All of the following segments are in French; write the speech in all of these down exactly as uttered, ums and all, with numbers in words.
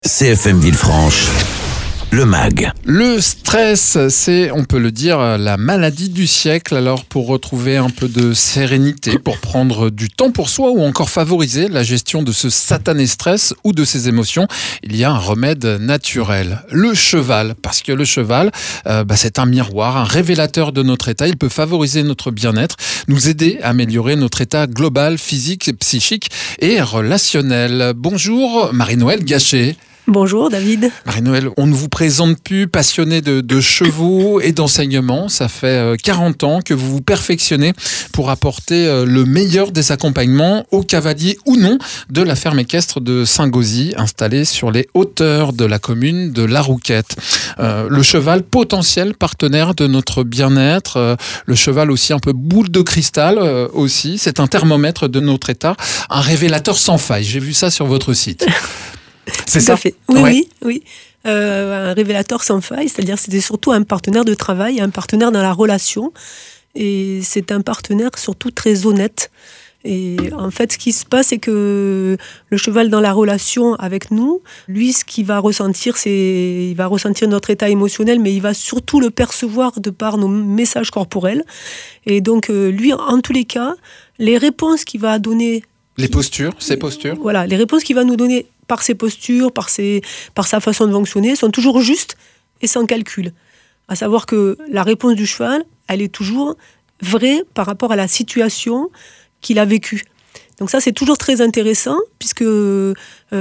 C F M Villefranche, le M A G. Le stress, c'est, on peut le dire, la maladie du siècle. Alors, pour retrouver un peu de sérénité, pour prendre du temps pour soi ou encore favoriser la gestion de ce satané stress ou de ses émotions, il y a un remède naturel. Le cheval, parce que le cheval, euh, bah, c'est un miroir, un révélateur de notre état. Il peut favoriser notre bien-être, nous aider à améliorer notre état global, physique, psychique et relationnel. Bonjour, Marie-Noëlle Gachet. Bonjour David. Marie-Noëlle, on ne vous présente plus passionnée de, de chevaux et d'enseignement. Ça fait quarante ans que vous vous perfectionnez pour apporter le meilleur des accompagnements aux cavaliers ou non de la ferme équestre de Saint-Gauzy, installée sur les hauteurs de la commune de La Rouquette. Euh, le cheval, potentiel partenaire de notre bien-être. Euh, le cheval aussi un peu boule de cristal euh, aussi. C'est un thermomètre de notre état, un révélateur sans faille. J'ai vu ça sur votre site. C'est Tout ça à fait. Oui, ouais. oui, oui. Euh, un révélateur sans faille, c'est-à-dire c'était surtout un partenaire de travail, un partenaire dans la relation. Et c'est un partenaire surtout très honnête. Et en fait, ce qui se passe, c'est que le cheval dans la relation avec nous, lui, ce qu'il va ressentir, c'est il va ressentir notre état émotionnel, mais il va surtout le percevoir de par nos messages corporels. Et donc, lui, en tous les cas, les réponses qu'il va donner... Les postures, ses postures Voilà, les réponses qu'il va nous donner par ses postures, par, ses, par sa façon de fonctionner, sont toujours justes et sans calcul. À savoir que la réponse du cheval, elle est toujours vraie par rapport à la situation qu'il a vécue. Donc ça, c'est toujours très intéressant, puisque euh,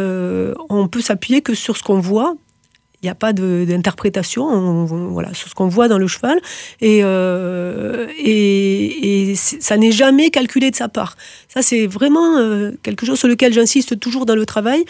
on peut s'appuyer que sur ce qu'on voit. Il n'y a pas de, d'interprétation, on, on, voilà, sur ce qu'on voit dans le cheval. Et, euh, et, et ça n'est jamais calculé de sa part. Ça, c'est vraiment euh, quelque chose sur lequel j'insiste toujours dans le travail,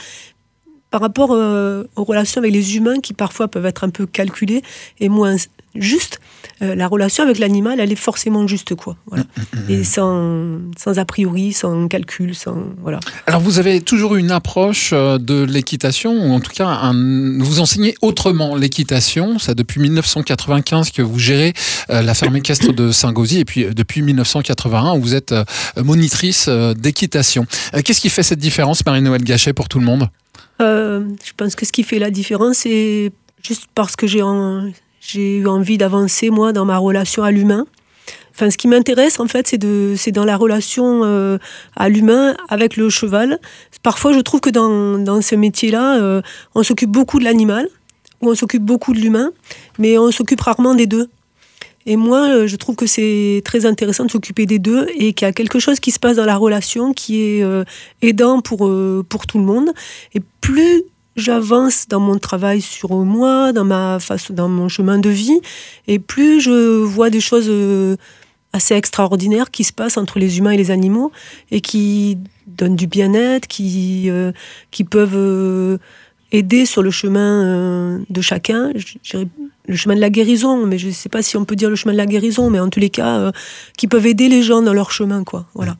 par rapport euh, aux relations avec les humains, qui parfois peuvent être un peu calculées et moins justes. Euh, la relation avec l'animal, elle est forcément juste, quoi. Voilà. Et sans, sans a priori, sans calcul, sans... Voilà. Alors, vous avez toujours eu une approche de l'équitation, ou en tout cas, un, vous enseignez autrement l'équitation. C'est depuis dix-neuf cent quatre-vingt-quinze que vous gérez euh, la ferme équestre de Saint-Gauzy, et puis depuis dix-neuf cent quatre-vingt-un, vous êtes euh, monitrice euh, d'équitation. Euh, qu'est-ce qui fait cette différence, Marie-Noëlle Gachet, pour tout le monde ? euh, Je pense que ce qui fait la différence, c'est juste parce que j'ai... En... J'ai eu envie d'avancer, moi, dans ma relation à l'humain. Enfin, ce qui m'intéresse, en fait, c'est, de, c'est dans la relation euh, à l'humain avec le cheval. Parfois, je trouve que dans, dans ce métier-là, euh, on s'occupe beaucoup de l'animal, ou on s'occupe beaucoup de l'humain, mais on s'occupe rarement des deux. Et moi, je trouve que c'est très intéressant de s'occuper des deux et qu'il y a quelque chose qui se passe dans la relation qui est euh, aidant pour, euh, pour tout le monde. Et plus j'avance dans mon travail sur moi, dans, ma face, dans mon chemin de vie, et plus je vois des choses assez extraordinaires qui se passent entre les humains et les animaux, et qui donnent du bien-être, qui, euh, qui peuvent euh, aider sur le chemin euh, de chacun. Je dirais le chemin de la guérison, mais je ne sais pas si on peut dire le chemin de la guérison, mais en tous les cas, euh, qui peuvent aider les gens dans leur chemin, quoi. Voilà.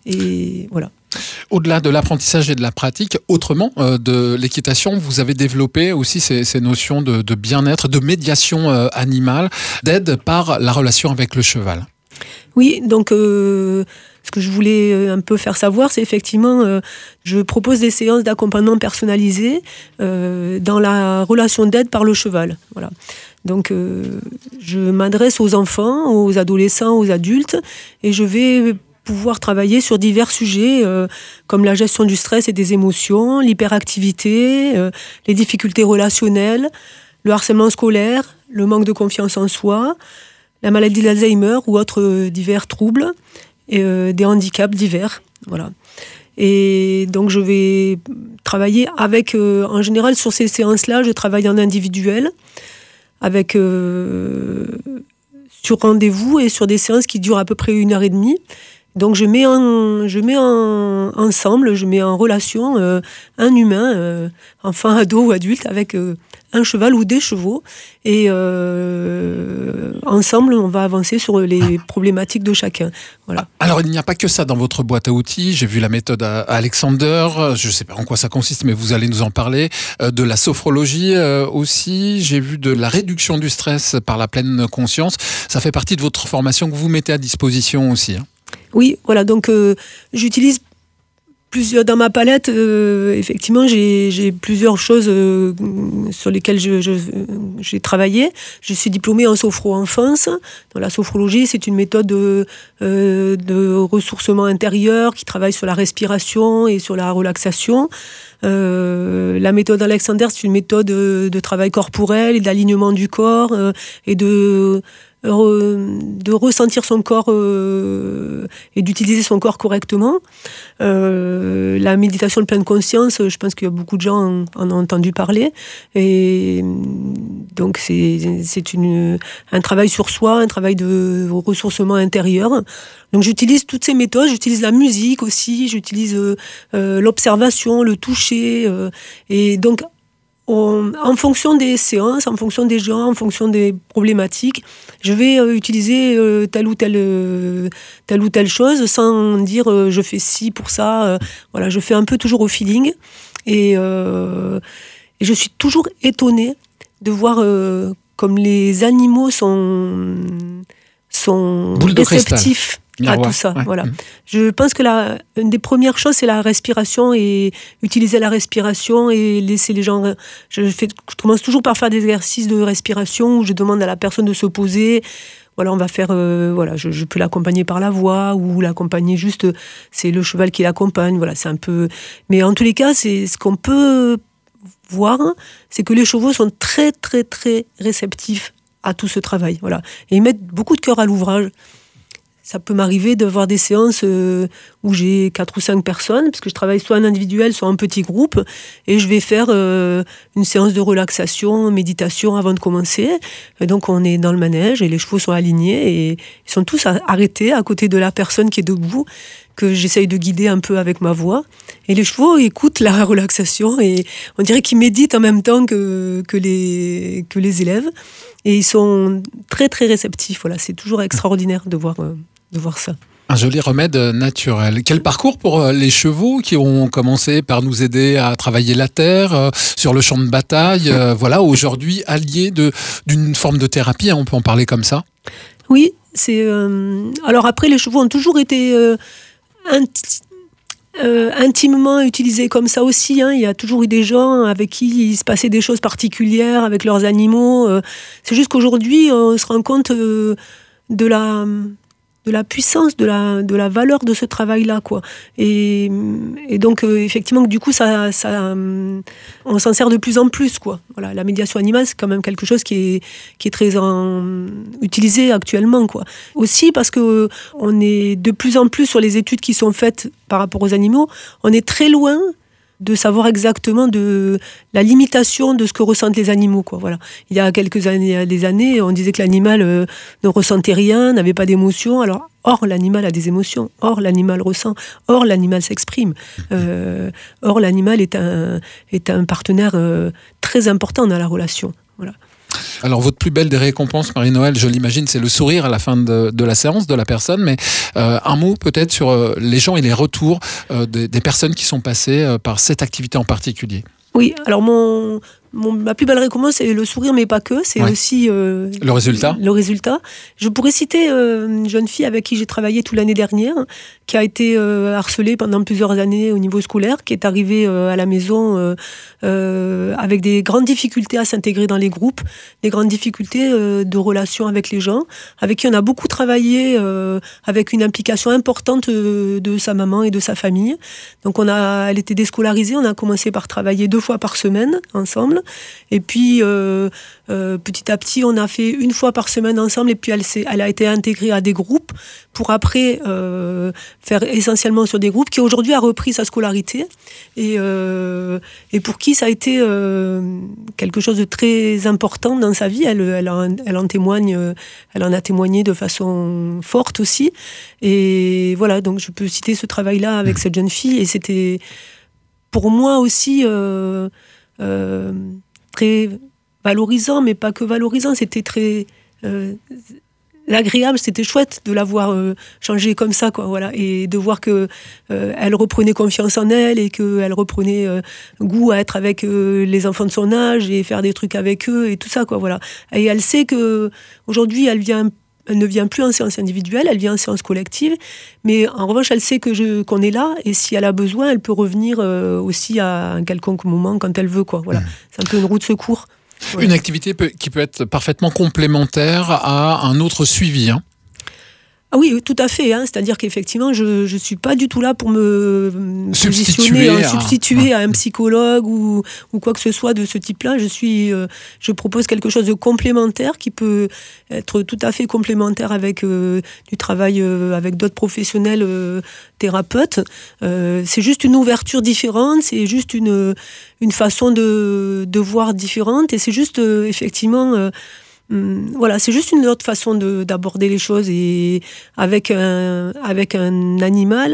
Et voilà. Au-delà de l'apprentissage et de la pratique, autrement, euh, de l'équitation, vous avez développé aussi ces, ces notions de, de bien-être, de médiation euh, animale, d'aide par la relation avec le cheval. Oui, donc euh, ce que je voulais un peu faire savoir, c'est effectivement, euh, je propose des séances d'accompagnement personnalisées euh, dans la relation d'aide par le cheval. Voilà. Donc, euh, je m'adresse aux enfants, aux adolescents, aux adultes, et je vais pouvoir travailler sur divers sujets euh, comme la gestion du stress et des émotions, l'hyperactivité, euh, les difficultés relationnelles, le harcèlement scolaire, le manque de confiance en soi, la maladie d'Alzheimer ou autres euh, divers troubles, et euh, des handicaps divers. Voilà. Et donc je vais travailler avec, euh, en général sur ces séances-là, je travaille en individuel, avec euh, sur rendez-vous et sur des séances qui durent à peu près une heure et demie. Donc je mets, en, je mets en, ensemble, je mets en relation euh, un humain, euh, enfant, ado ou adulte, avec euh, un cheval ou des chevaux. Et euh, ensemble, on va avancer sur les problématiques de chacun. Voilà. Alors, il n'y a pas que ça dans votre boîte à outils. J'ai vu la méthode à Alexander. Je ne sais pas en quoi ça consiste, mais vous allez nous en parler. Euh, de la sophrologie euh, aussi. J'ai vu de la réduction du stress par la pleine conscience. Ça fait partie de votre formation que vous mettez à disposition aussi, hein. Oui, voilà, donc euh, j'utilise plusieurs dans ma palette. Euh, effectivement, j'ai, j'ai plusieurs choses euh, sur lesquelles je, je, j'ai travaillé. Je suis diplômée en sophro-enfance. Dans la sophrologie, c'est une méthode de, euh, de ressourcement intérieur qui travaille sur la respiration et sur la relaxation. Euh, la méthode Alexander, c'est une méthode de, de travail corporel et d'alignement du corps euh, et de de ressentir son corps euh, et d'utiliser son corps correctement. Euh, la méditation de pleine conscience, je pense qu'il y a beaucoup de gens en, en ont entendu parler. Et donc c'est, c'est une, un travail sur soi, un travail de ressourcement intérieur. Donc j'utilise toutes ces méthodes, j'utilise la musique aussi, j'utilise euh, l'observation, le toucher. Euh, et donc On, en fonction des séances, en fonction des gens, en fonction des problématiques, je vais euh, utiliser euh, telle ou telle, euh, telle ou telle chose sans dire euh, je fais ci pour ça. Euh, voilà, je fais un peu toujours au feeling. Et, euh, et je suis toujours étonnée de voir euh, comme les animaux sont, sont réceptifs à tout ça. Ouais. Voilà. Je pense que la, une des premières choses, c'est la respiration et utiliser la respiration et laisser les gens. Je, fais, je commence toujours par faire des exercices de respiration où je demande à la personne de se poser. Voilà, on va faire. Euh, voilà, je, je peux l'accompagner par la voix ou l'accompagner juste. C'est le cheval qui l'accompagne. Voilà, c'est un peu. Mais en tous les cas, c'est ce qu'on peut voir, c'est que les chevaux sont très, très, très réceptifs à tout ce travail. Voilà, et ils mettent beaucoup de cœur à l'ouvrage. Ça peut m'arriver de voir des séances euh, où j'ai quatre ou cinq personnes, parce que je travaille soit en individuel, soit en petit groupe, et je vais faire euh, une séance de relaxation, méditation avant de commencer. Et donc on est dans le manège, et les chevaux sont alignés, et ils sont tous arrêtés à côté de la personne qui est debout, que j'essaye de guider un peu avec ma voix. Et les chevaux écoutent la relaxation, et on dirait qu'ils méditent en même temps que, que, les, que les élèves. Et ils sont très très réceptifs. Voilà, c'est toujours extraordinaire de voir... Euh, de voir ça. Un joli remède naturel. Quel parcours pour les chevaux qui ont commencé par nous aider à travailler la terre euh, sur le champ de bataille, euh, voilà, aujourd'hui alliés de, d'une forme de thérapie, hein, on peut en parler comme ça. Oui, c'est... Euh, alors après, les chevaux ont toujours été euh, inti- euh, intimement utilisés comme ça aussi. Hein. Il y a toujours eu des gens avec qui il se passait des choses particulières avec leurs animaux. Euh, c'est juste qu'aujourd'hui, on se rend compte euh, de la... de la puissance, de la, de la valeur de ce travail-là, quoi. Et, et donc, euh, effectivement, du coup, ça, ça, on s'en sert de plus en plus, quoi. Voilà, la médiation animale, c'est quand même quelque chose qui est, qui est très en, utilisé actuellement, quoi. Aussi parce que on est de plus en plus sur les études qui sont faites par rapport aux animaux, on est très loin de savoir exactement de la limitation de ce que ressentent les animaux, quoi. Voilà. Il y a quelques années, il y a des années, on disait que l'animal euh, ne ressentait rien, n'avait pas d'émotion. Alors, or, l'animal a des émotions. Or, l'animal ressent. Or, l'animal s'exprime. Euh, or, l'animal est un, est un partenaire euh, très important dans la relation. Voilà. Alors, votre plus belle des récompenses, Marie-Noëlle, je l'imagine, c'est le sourire à la fin de, de la séance de la personne, mais euh, un mot peut-être sur euh, les gens et les retours euh, des, des personnes qui sont passées euh, par cette activité en particulier. Oui, alors mon, mon, ma plus belle récompense, c'est le sourire, mais pas que, c'est ouais. aussi... Euh, le résultat Le résultat. Je pourrais citer euh, une jeune fille avec qui j'ai travaillé toute l'année dernière, qui a été euh, harcelée pendant plusieurs années au niveau scolaire, qui est arrivée euh, à la maison euh, euh, avec des grandes difficultés à s'intégrer dans les groupes, des grandes difficultés euh, de relation avec les gens, avec qui on a beaucoup travaillé, euh, avec une implication importante de, de sa maman et de sa famille. Donc on a, elle était déscolarisée, on a commencé par travailler deux fois par semaine ensemble, et puis euh, euh, petit à petit on a fait une fois par semaine ensemble, et puis elle, s'est, elle a été intégrée à des groupes pour après euh, faire essentiellement sur des groupes, qui aujourd'hui a repris sa scolarité, et, euh, et pour qui ça a été euh, quelque chose de très important dans sa vie. Elle, elle, en, elle en témoigne, elle en a témoigné de façon forte aussi, et voilà, donc je peux citer ce travail-là avec cette jeune fille, et c'était pour moi aussi euh, euh, très valorisant, mais pas que valorisant, c'était très euh, agréable, c'était chouette de la voir euh, changer comme ça, quoi, voilà, et de voir que euh, elle reprenait confiance en elle, et qu'elle reprenait euh, goût à être avec euh, les enfants de son âge et faire des trucs avec eux et tout ça, quoi, voilà. Et elle sait que aujourd'hui elle vient elle ne vient plus en séance individuelle, elle vient en séance collective, mais en revanche, elle sait que je, qu'on est là, et si elle a besoin, elle peut revenir euh, aussi à un quelconque moment quand elle veut, quoi. Voilà. Mmh. C'est un peu une roue de secours. Ouais. Une activité peut, qui peut être parfaitement complémentaire à un autre suivi, hein. Ah oui, tout à fait. Hein. C'est-à-dire qu'effectivement, je ne suis pas du tout là pour me substituer, à, à... substituer à un psychologue ou, ou quoi que ce soit de ce type-là. Je, suis, euh, je propose quelque chose de complémentaire qui peut être tout à fait complémentaire avec euh, du travail euh, avec d'autres professionnels euh, thérapeutes. Euh, c'est juste une ouverture différente, c'est juste une, une façon de, de voir différente, et c'est juste euh, effectivement... Euh, Voilà, c'est juste une autre façon de, d'aborder les choses, et avec un, avec un animal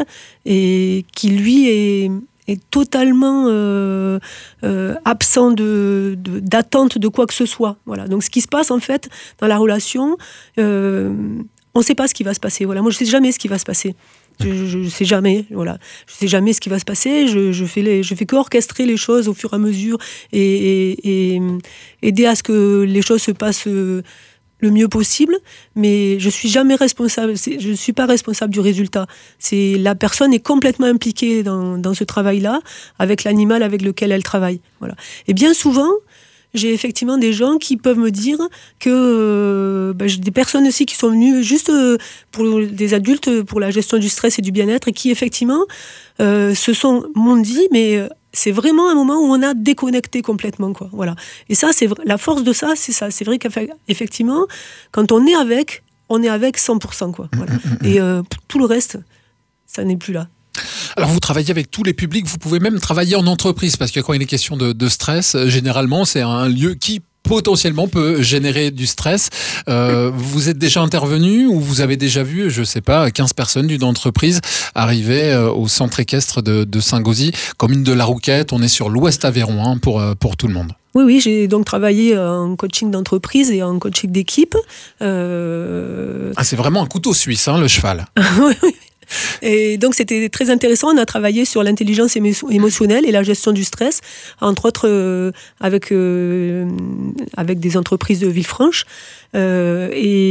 et qui lui est, est totalement euh, euh, absent de, de, d'attente de quoi que ce soit. Voilà. Donc ce qui se passe en fait dans la relation, euh, on ne sait pas ce qui va se passer. Voilà. Moi je ne sais jamais ce qui va se passer. Je ne sais jamais, voilà. Je sais jamais ce qui va se passer. Je, je fais les, je fais que orchestrer les choses au fur et à mesure et, et, et aider à ce que les choses se passent le mieux possible. Mais je suis jamais responsable. Je ne suis pas responsable du résultat. C'est la personne est complètement impliquée dans, dans ce travail-là avec l'animal avec lequel elle travaille. Voilà. Et bien souvent, j'ai effectivement des gens qui peuvent me dire que euh, bah, j'ai des personnes aussi qui sont venues juste euh, pour des adultes pour la gestion du stress et du bien-être, et qui effectivement euh, se sont m'ont dit mais euh, c'est vraiment un moment où on a déconnecté complètement, quoi. Voilà. Et ça, c'est la force de ça, c'est ça. C'est vrai qu'effectivement, quand on est avec, on est avec cent pour cent, quoi. Voilà. Et euh, tout le reste, ça n'est plus là. Alors vous travaillez avec tous les publics, vous pouvez même travailler en entreprise, parce que quand il est question de, de stress, généralement c'est un lieu qui potentiellement peut générer du stress. Euh, vous êtes déjà intervenu ou vous avez déjà vu, je ne sais pas, quinze personnes d'une entreprise arriver euh, au centre équestre de, de Saint-Gauzy, commune de la Rouquette, on est sur l'Ouest Aveyron, hein, pour, pour tout le monde. Oui, oui, j'ai donc travaillé en coaching d'entreprise et en coaching d'équipe. Euh... Ah, c'est vraiment un couteau suisse, hein, le cheval. Oui, oui. Et donc c'était très intéressant. On a travaillé sur l'intelligence émo- émotionnelle et la gestion du stress, entre autres euh, avec euh, avec des entreprises de Villefranche, euh,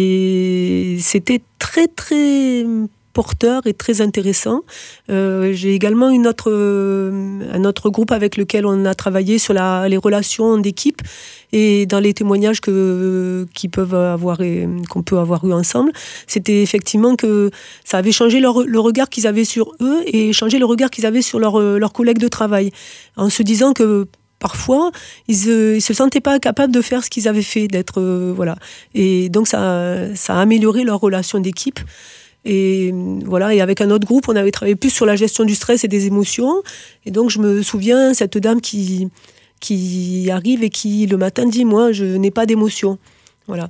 et c'était très très porteur et très intéressant. Euh, j'ai également une autre, euh, un autre groupe avec lequel on a travaillé sur la, les relations d'équipe, et dans les témoignages que, qu'ils peuvent avoir et, qu'on peut avoir eu ensemble, c'était effectivement que ça avait changé leur, le regard qu'ils avaient sur eux et changé le regard qu'ils avaient sur leurs leur collègues de travail, en se disant que parfois, ils ne se sentaient pas capables de faire ce qu'ils avaient fait, d'être, euh, voilà. Et donc ça, ça a amélioré leur relation d'équipe. Et voilà, et avec un autre groupe, on avait travaillé plus sur la gestion du stress et des émotions. Et donc, je me souviens, cette dame qui, qui arrive et qui, le matin, dit « Moi, je n'ai pas d'émotion. » Voilà.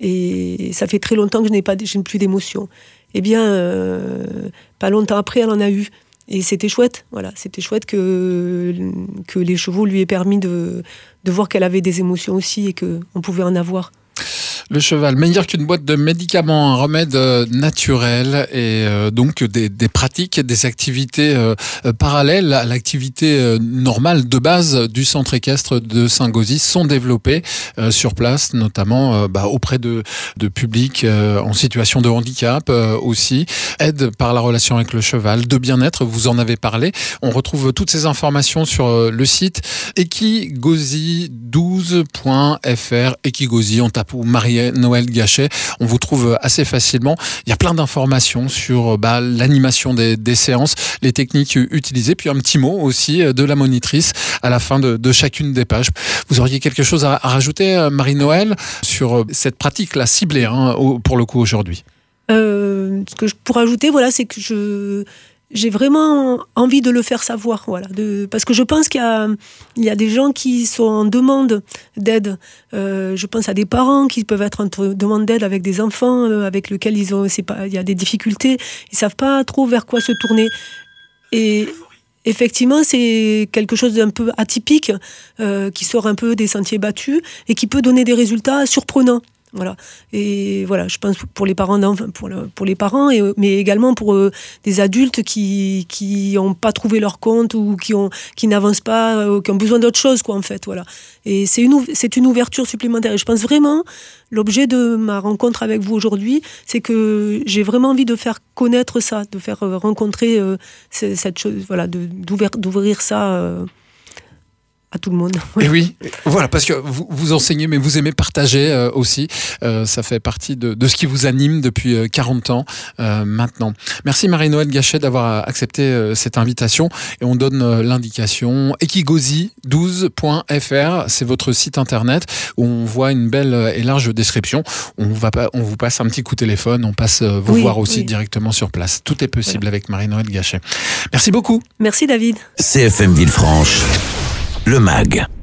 Et ça fait très longtemps que je n'ai, pas, je n'ai plus d'émotion. Eh bien, euh, pas longtemps après, elle en a eu. Et c'était chouette. Voilà. C'était chouette que, que les chevaux lui aient permis de, de voir qu'elle avait des émotions aussi et qu'on pouvait en avoir. Le cheval, meilleur qu'une boîte de médicaments, un remède euh, naturel, et euh, donc des, des pratiques, des activités euh, parallèles à l'activité euh, normale de base du centre équestre de Saint-Gauzy sont développées euh, sur place, notamment euh, bah, auprès de, de publics euh, en situation de handicap euh, aussi, aide par la relation avec le cheval, de bien-être, vous en avez parlé. On retrouve toutes ces informations sur euh, le site equigauzy douze point f r, Equigauzy, on tape ou Marie Noël Gachet, on vous trouve assez facilement. Il y a plein d'informations sur bah, l'animation des, des séances, les techniques utilisées, puis un petit mot aussi de la monitrice à la fin de, de chacune des pages. Vous auriez quelque chose à, à rajouter, Marie-Noël, sur cette pratique-là ciblée, hein, pour le coup aujourd'hui? euh, Ce que je pourrais ajouter, voilà, c'est que je... j'ai vraiment envie de le faire savoir, voilà, de, parce que je pense qu'il y a, il y a des gens qui sont en demande d'aide. Euh, je pense à des parents qui peuvent être en demande d'aide avec des enfants euh, avec lesquels ils ont, c'est pas, il y a des difficultés, ils savent pas trop vers quoi se tourner. Et effectivement, c'est quelque chose d'un peu atypique, euh, qui sort un peu des sentiers battus et qui peut donner des résultats surprenants. Voilà. Et voilà, je pense pour les parents, pour, le, pour les parents, et, mais également pour euh, des adultes qui qui ont pas trouvé leur compte ou qui ont qui n'avancent pas, euh, qui ont besoin d'autre chose, quoi, en fait. Voilà. Et c'est une c'est une ouverture supplémentaire. Et je pense vraiment l'objet de ma rencontre avec vous aujourd'hui, c'est que j'ai vraiment envie de faire connaître ça, de faire euh, rencontrer euh, cette chose, voilà, de, d'ouvrir d'ouvrir ça. Euh, à tout le monde. Et oui, voilà, parce que vous, vous enseignez, mais vous aimez partager euh, aussi. Euh, ça fait partie de, de ce qui vous anime depuis euh, quarante ans euh, maintenant. Merci Marie-Noëlle Gachet d'avoir accepté euh, cette invitation. Et on donne euh, l'indication ekigosi douze point f r. C'est votre site internet où on voit une belle et large description. On, va, on vous passe un petit coup de téléphone, on passe euh, vous oui, voir aussi oui. directement sur place. Tout est possible voilà. avec Marie-Noëlle Gachet. Merci beaucoup. Merci David. C F M Villefranche. Le M A G.